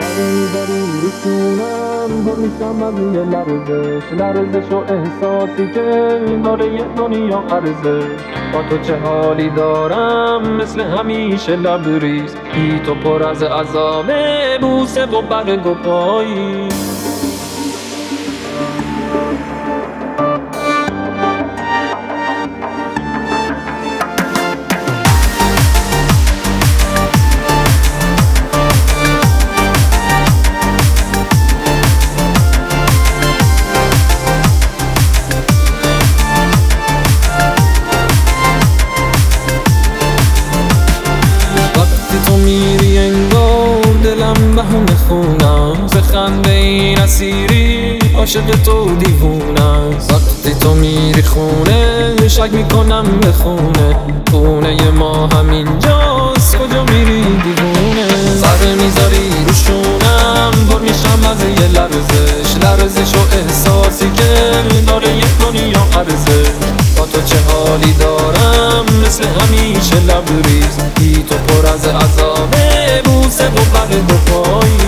میذاری رو خونم پر میشم از یه لرزش و احساسی که داره یه دنیا ارزش. با تو چه حالی دارم مثل همیشه لبریز، بی تو پر از عذابه بوسه و برگ و پایی. میری انگار دلم بهم خونم، ز خنده این اسیری عاشق تو دیوونم. وقتی تو میری خونه شک میکنم به خونه ما همینجاست، کجا میری دیوونه. سر میذاری رو شونم پر میشم از یه لرزش و احساسی که داره یه دنیا ارزش. با تو چه حالی دارم مثل همیشه لبریز، بی تو پر از عذابه بوسه و برگ و پایی.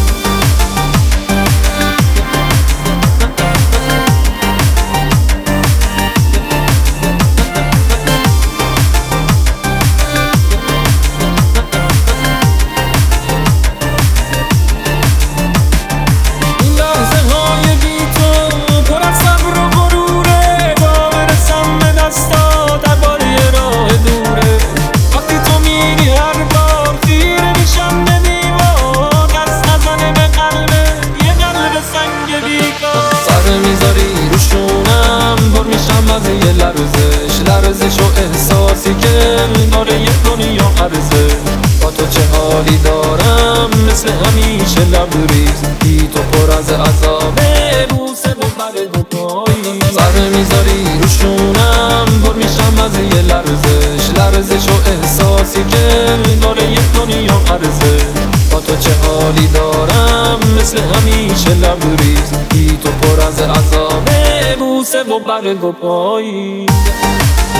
میذاری رو شونم پر میشم از یه لرزش و احساسی که داره یه دنیا ارزش. با تو چه حالی دارم مثل همیشه لبریز، بی تو پر از عذابه بوسه و برگ و پایی. سر میذاری رو شونم پر میشم از یه لرزش و احساسی که داره یه دنیا ارزش. با تو چه حالی دارم مثل همیشه لبریز، بی تو پر از عذابه بوسه و برگ و پایی.